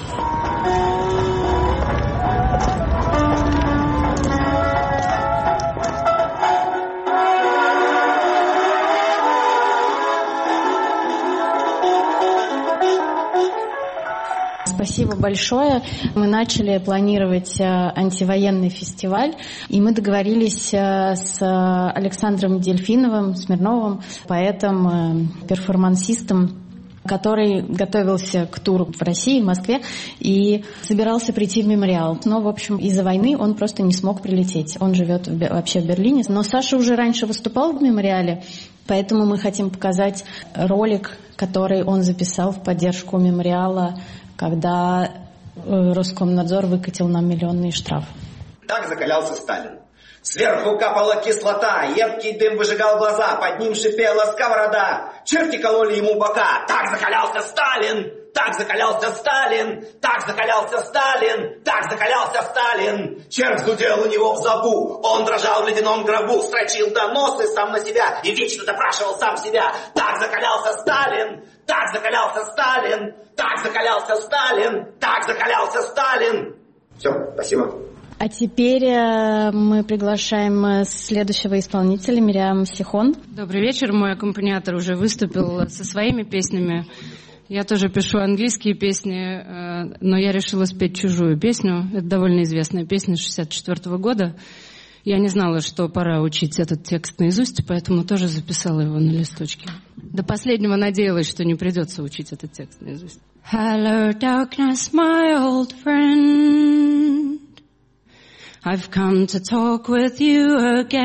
Спасибо большое. Мы начали планировать антивоенный фестиваль, и мы договорились с Александром Дельфиновым, Смирновым, поэтом, перформансистом, который готовился к туру в России, в Москве, и собирался прийти в мемориал. Но, в общем, из-за войны он просто не смог прилететь. Он живет вообще в Берлине. Но Саша уже раньше выступал в мемориале, поэтому мы хотим показать ролик, который он записал в поддержку мемориала, когда Роскомнадзор выкатил нам миллионный штраф. Так закалялся Сталин. Сверху капала кислота, едкий дым выжигал глаза, под ним шипела сковорода, черти кололи ему бока. Так закалялся Сталин, так закалялся Сталин, так закалялся Сталин, так закалялся Сталин. Червь гудел у него в зобу, он дрожал в ледяном гробу, строчил доносы сам на себя и вечно допрашивал сам себя. Так закалялся Сталин, так закалялся Сталин, так закалялся Сталин, так закалялся Сталин. Все, спасибо. А теперь мы приглашаем следующего исполнителя, Мириам Сихон. Добрый вечер. Мой аккомпаниатор уже выступил со своими песнями. Я тоже пишу английские песни, но я решила спеть чужую песню. Это довольно известная песня 1964 года. Я не знала, что пора учить этот текст наизусть, поэтому тоже записала его на листочке. До последнего надеялась, что не придется учить этот текст наизусть. Hello, darkness, my old friend. I've come to talk with you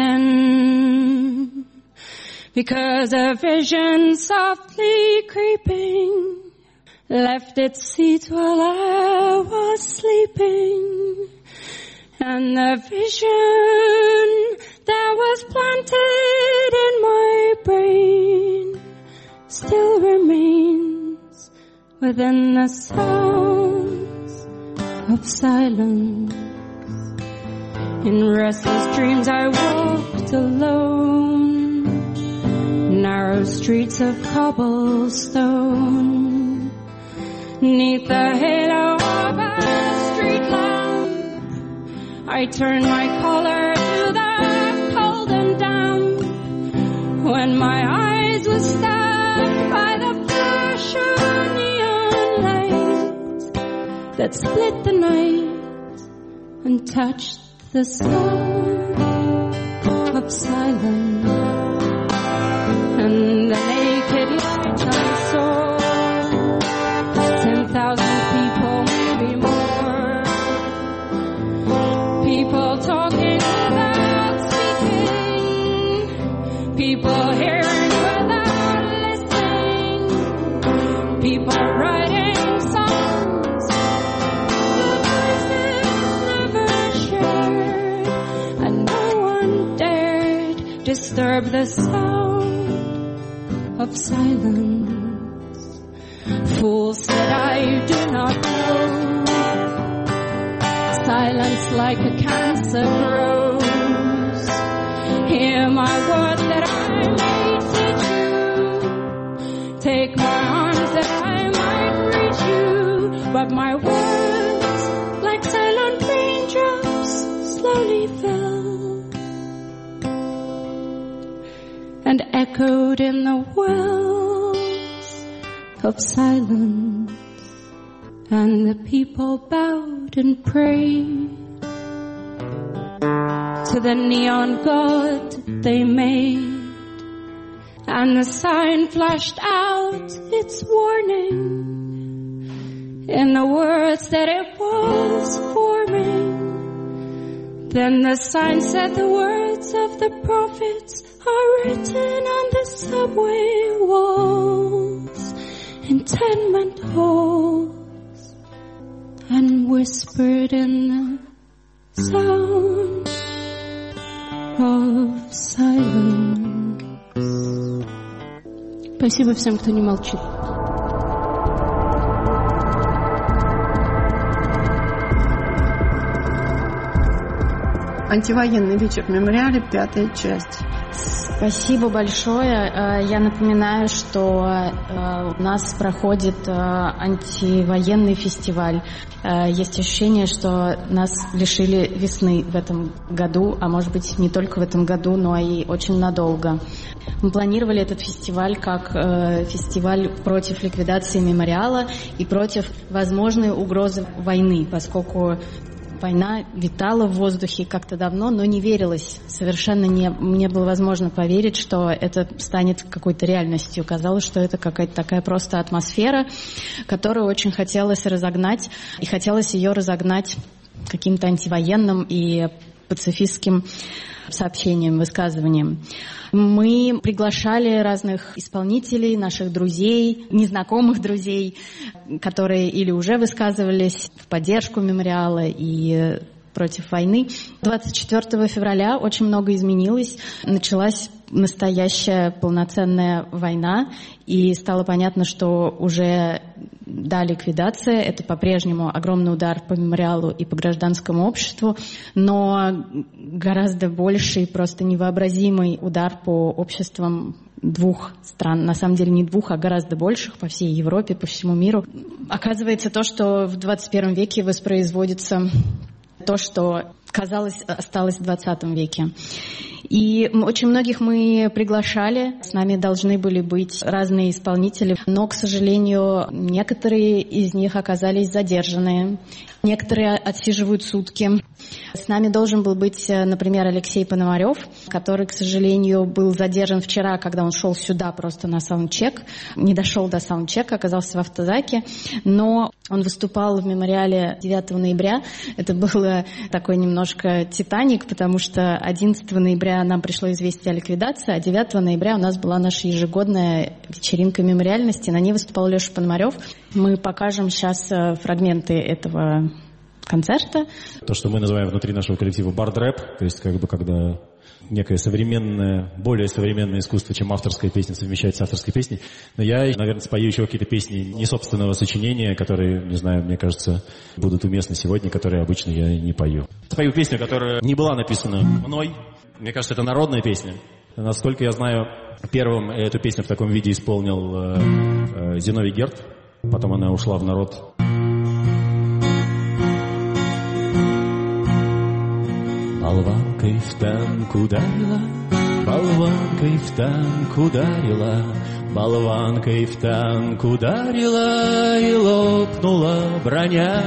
again, because a vision softly creeping left its seat while I was sleeping, and the vision that was planted in my brain still remains within the sounds of silence. In restless dreams I walked alone, narrow streets of cobblestone, 'neath the halo of a street lamp, I turn my collar to the cold and damp, when my eyes were stabbed by the flash of neon lights that split the night and touched the sound of silence. And the naked light I saw 10,000 people, maybe more, people talking without speaking, people hearing without listening, people writing songs the voices never shared, and no one dared disturb the sound of silence. Fools said I do not know, silence like a cancer grows. Hear my words that I may teach you, take my arms that I might reach you, but my words like silent raindrops slowly fell and echoed in the wells of silence, and the people bowed and prayed to the neon god they made, and the sign flashed out its warning in the words that it was forming. Then the sign said the words of the prophets are written on the subway walls, in tenement halls, and whispered in the sound of silence. Спасибо всем, кто не молчит. Антивоенный вечер в мемориале, 5-я часть. Спасибо большое. Я напоминаю, что у нас проходит антивоенный фестиваль. Есть ощущение, что нас лишили весны в этом году, а может быть не только в этом году, но и очень надолго. Мы планировали этот фестиваль как фестиваль против ликвидации мемориала и против возможной угрозы войны, поскольку война витала в воздухе как-то давно, но не верилось. Совершенно не было возможно поверить, что это станет какой-то реальностью. Казалось, что это какая-то такая просто атмосфера, которую очень хотелось разогнать. И хотелось ее разогнать каким-то антивоенным и пацифистским сообщением, высказыванием. Мы приглашали разных исполнителей, наших друзей, незнакомых друзей, которые или уже высказывались в поддержку мемориала и против войны. 24 февраля очень много изменилось. Началась настоящая полноценная война, и стало понятно, что уже да, ликвидация — это по-прежнему огромный удар по мемориалу и по гражданскому обществу, но гораздо больший, просто невообразимый удар по обществам двух стран, на самом деле не двух, а гораздо больших, по всей Европе, по всему миру. Оказывается, то, что в 21 веке воспроизводится, то, что, казалось, осталось в 20 веке. И очень многих мы приглашали, с нами должны были быть разные исполнители, но, к сожалению, некоторые из них оказались задержанные, некоторые отсиживают сутки. С нами должен был быть, например, Алексей Пономарев, который, к сожалению, был задержан вчера, когда он шел сюда просто на саундчек, не дошел до саундчека, оказался в автозаке, но он выступал в мемориале 9 ноября. Это был такой немножко «Титаник», потому что 11 ноября нам пришло известие о ликвидации, а 9 ноября у нас была наша ежегодная вечеринка мемориальности. На ней выступал Леша Пономарев. Мы покажем сейчас фрагменты этого концерта. То, что мы называем внутри нашего коллектива бард-рэп, то есть как бы когда некое современное, более современное искусство, чем авторская песня, совмещается с авторской песней. Но я, наверное, спою еще какие-то песни не собственного сочинения, которые, не знаю, мне кажется, будут уместны сегодня, которые обычно я не пою. Спою песню, которая не была написана мной. Мне кажется, это народная песня. Насколько я знаю, первым эту песню в таком виде исполнил Зиновий Герд. Потом она ушла в народ. Болванкой в танк ударила, болванкой в танк ударила, болванкой в танк ударила, и лопнула броня.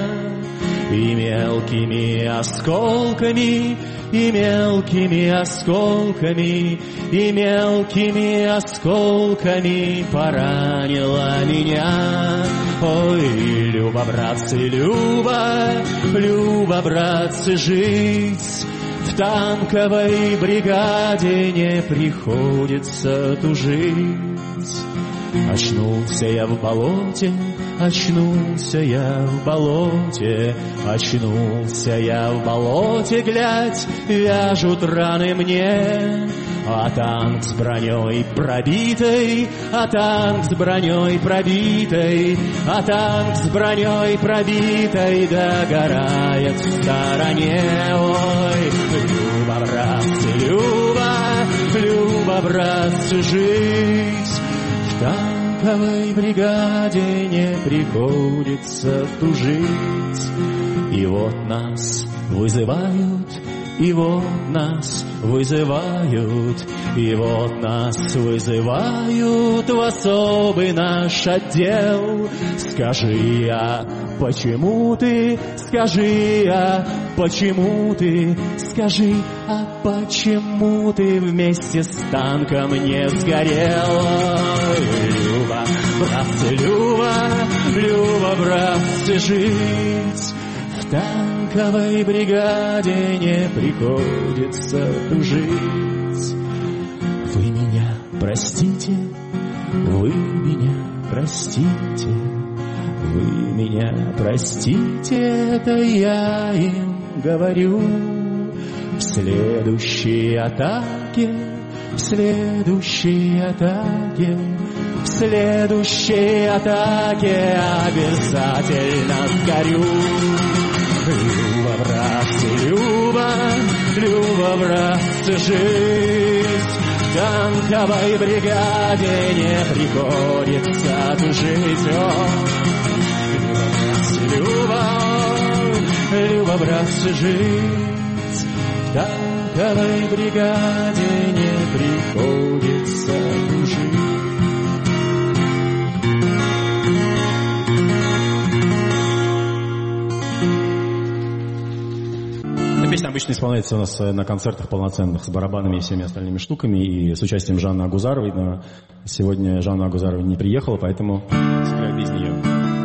И мелкими осколками, и мелкими осколками, и мелкими осколками поранила меня. Ой, Люба, братцы, Люба, Люба, братцы, жить в танковой бригаде не приходится тужить. Очнулся я в болоте, очнулся я в болоте, очнулся я в болоте, глядь, вяжут раны мне. А танк с броней пробитой, а танк с броней пробитой, а танк с броней пробитой догорает в стороне. Ой, Люба, братцы, Люба, Люба, братцы, жить в танковой бригаде не приходится тужить. И вот нас вызывают, и вот нас вызывают, и вот нас вызывают в особый наш отдел. Скажи, а почему ты, скажи, а почему ты, скажи, а почему ты вместе с танком не сгорел? Люба, братцы, Люба, Люба, братцы, жить в танковой бригаде не приходится жить. Вы меня простите, вы меня простите, вы меня простите, это я им говорю. В следующей атаке, в следующей атаке, в следующей атаке обязательно сгорю. Люба, братцы, Люба, Люба, братцы, жить в танковой бригаде не приходится жить. Люба, Люба, братцы, жить в танковой бригаде не приходится жить. Песня обычно исполняется у нас на концертах полноценных с барабанами и всеми остальными штуками и с участием Жанны Агузаровой, но сегодня Жанна Агузарова не приехала, поэтому сыграем без нее.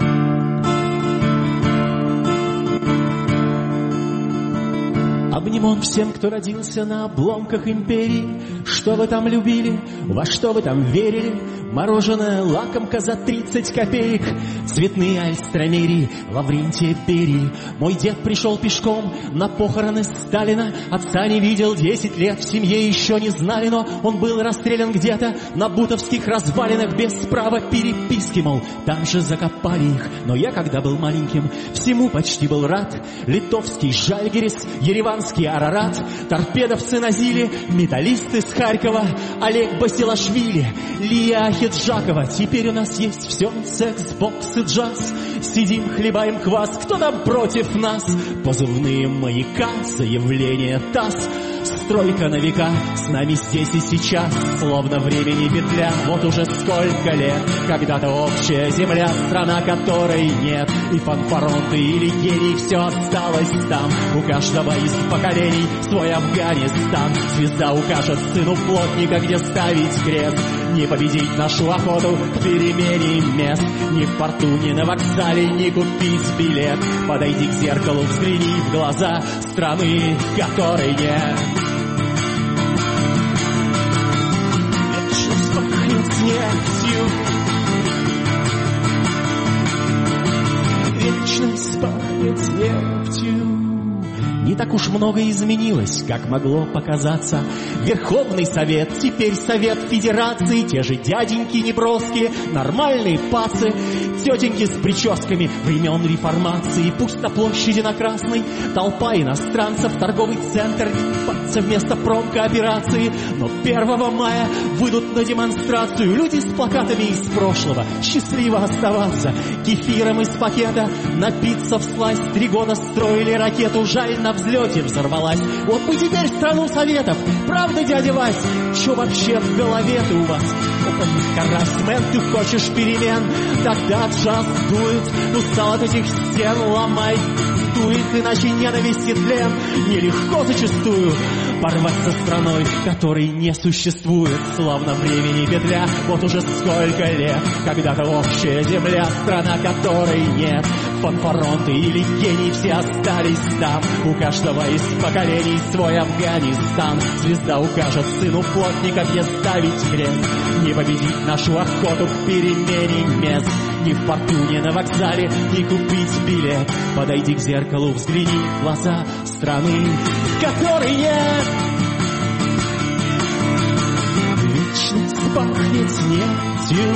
Обнимон всем, кто родился на обломках империи. Что вы там любили, во что вы там верили? Мороженое, лакомка за 30 копеек, цветные альстромерии, Лаврентия Берии. Мой дед пришел пешком на похороны Сталина. Отца не видел 10 лет, в семье еще не знали, но он был расстрелян где-то на бутовских развалинах без права переписки, мол, там же закопали их. Но я, когда был маленьким, всему почти был рад. Литовский Жальгирис, ереванский Арарат, торпедовцы на Зиле, металлисты с Харькова, Олег Басилашвили, Лия Хиджакова. Теперь у нас есть все: секс, бокс и джаз. Сидим, хлебаем квас, кто там против нас? Позывные маяка, заявление ТАСС. Стройка на века, с нами здесь и сейчас, словно времени петля. Вот уже сколько лет, когда-то общая земля, страна которой нет и фанфаронты, или гений, все осталось там. У каждого из поколений свой Афганистан. Звезда укажет сыну плотника, где ставить крест. Не победить нашу охоту к перемене мест. Ни в порту, ни на вокзале, ни купить билет. Подойди к зеркалу, взгляни в глаза страны, которой нет. Вечность пахнет нефтью, вечность пахнет нефтью. Не так уж много изменилось, как могло показаться. Верховный Совет, теперь Совет Федерации. Те же дяденьки неброские, нормальные пацы. тетеньки с прическами времен реформации. Пусть на площади на Красной толпа иностранцев, торговый центр вместо промкооперации. Но 1 мая выйдут на демонстрацию люди с плакатами из прошлого. Счастливо оставаться кефиром из пакета, напиться всласть. 3 года строили ракету, жаль, на взлете взорвалась. Вот бы теперь страну советов, правда, дядя Вась? Чё вообще в голове-то у вас? Карасмен, ты хочешь перемен? Тогда джаз дует, устал от этих стен, ломай дует, иначе ненависть и тлен. Нелегко зачастую порвать со страной, которой не существует, словно времени петля. Вот уже сколько лет, когда-то общая земля, страна которой нет. Фанфаронты или гений все остались там. У каждого из поколений свой Афганистан. Звезда укажет сыну плотника, где ставить крест. Не победить нашу охоту к перемене мест. Ни в порту, ни на вокзале, ни купить билет. Подойди к зеркалу, взгляни в глаза страны, в которой нет. Вечность пахнет нефтью.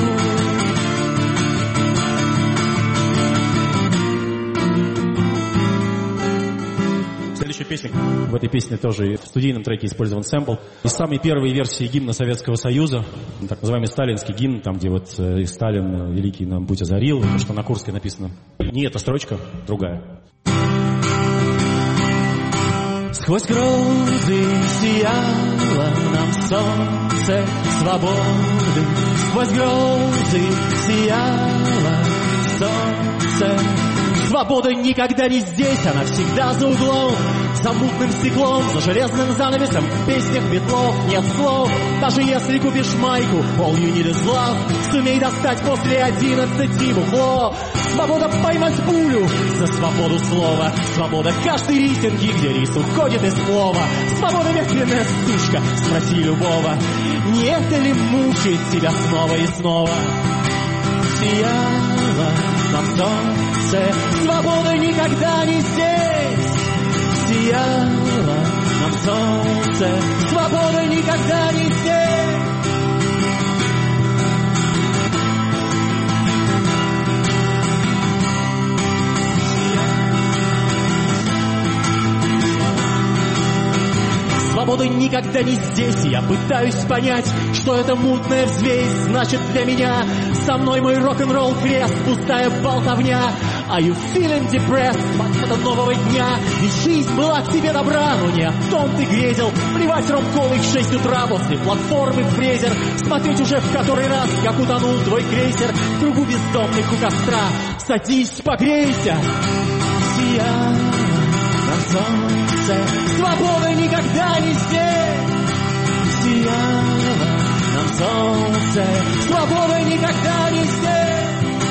Следующая песня. В этой песне тоже в студийном треке использован сэмпл из самой первой версии гимна Советского Союза, так называемый сталинский гимн, там, где вот Сталин великий нам путь озарил, то, что на Курской написано. Не эта строчка, другая. Сквозь грозы сияло нам солнце свободы. Сквозь грозы сияло солнце. Свобода никогда не здесь, она всегда за углом, за мутным стеклом, за железным занавесом. В песнях ветлов нет слов. Даже если купишь майку All you need is love, сумей достать после 11 бухло. Свобода поймать пулю за свободу слова. Свобода каждой рисинки, где рис уходит из плова. Свобода медленная стучка, спроси любого. Не это ли мучает тебя снова и снова? Сияло нам солнце, свобода никогда не здесь. Сияло нам солнце, свобода никогда не здесь. Свобода никогда не здесь, я пытаюсь понять, что эта мутная взвесь значит для меня. Со мной мой рок-н-ролл крест, пустая болтовня. Are you feeling depressed? От нового дня. Ведь жизнь была к тебе добра, но не о том ты грезил. Плевать ром-колой в 6 утра после платформы фрезер. Смотреть уже в который раз, как утонул твой крейсер в кругу бездомных у костра. Садись, погрейся. Сияло на солнце, свобода никогда не здесь. Сияло нам солнце, свобода никогда не здесь.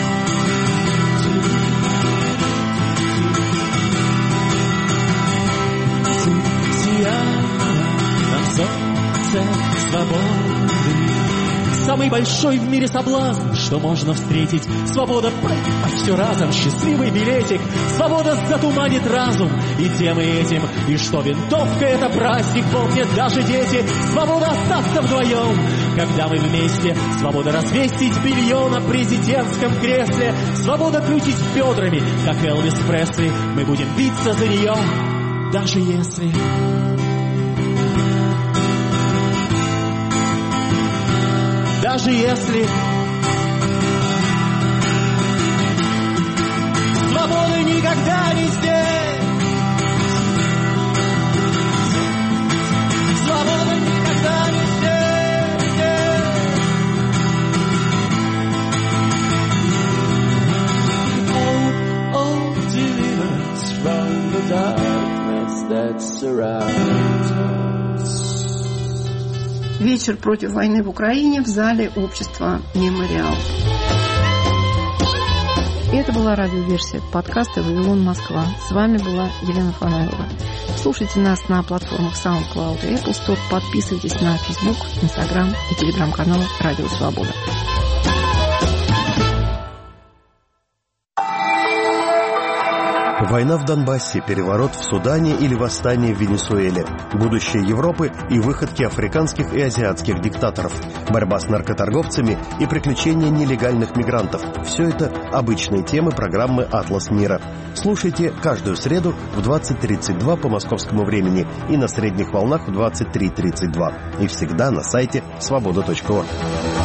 Сияло нам солнце свободы. Самый большой в мире соблазн, что можно встретить. Свобода проиграть все разом, счастливый билетик. Свобода затуманит разум и тем и этим. И что винтовка — это праздник, помнят даже дети. Свобода остаться вдвоем, когда мы вместе. Свобода развесить белье на президентском кресле. Свобода крутить бедрами, как Элвис Пресли. Мы будем биться за нее, даже если... Даже если свобода никогда не здесь. Свобода никогда не здесь. Oh, deliverance from the darkness that surrounds us. Вечер против войны в Украине в зале общества «Мемориал». И это была радиоверсия подкаста «Вавилон, Москва». С вами была Елена Фанаева. Слушайте нас на платформах SoundCloud и Apple Store. Подписывайтесь на Facebook, Instagram и телеграм-канал «Радио Свобода». Война в Донбассе, переворот в Судане или восстание в Венесуэле. Будущее Европы и выходки африканских и азиатских диктаторов. Борьба с наркоторговцами и приключения нелегальных мигрантов. Все это обычные темы программы «Атлас мира». Слушайте каждую среду в 20:32 по московскому времени и на средних волнах в 23:32. И всегда на сайте свобода.орг.